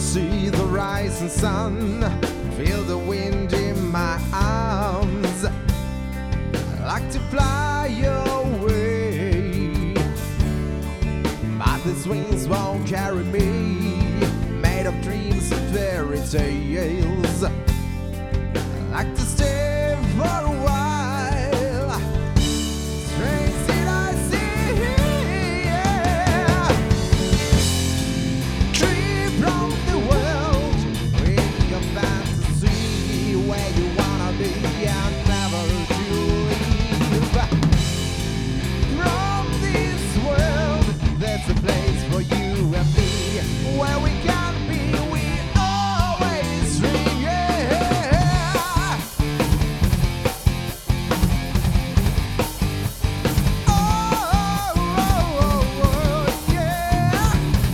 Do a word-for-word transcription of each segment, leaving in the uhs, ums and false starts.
see the rising sun, feel the wind in my arms. I like to fly away, but these wings won't carry me, made of dreams and fairy tales. I like to stay for a while, strange that I see, yeah. Dream from the world, in your fantasy, where you wanna be and never to leave. From this world, there's a place for you and me, where we can be, we always dream, yeah. Oh, oh, oh, oh, yeah.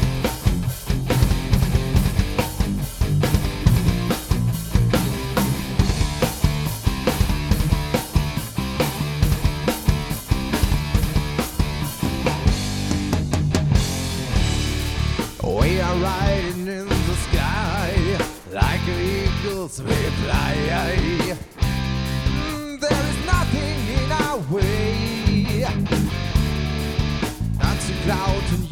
We are riding in the sky, like eagles we fly. Mm, there is nothing in our way, not a cloud to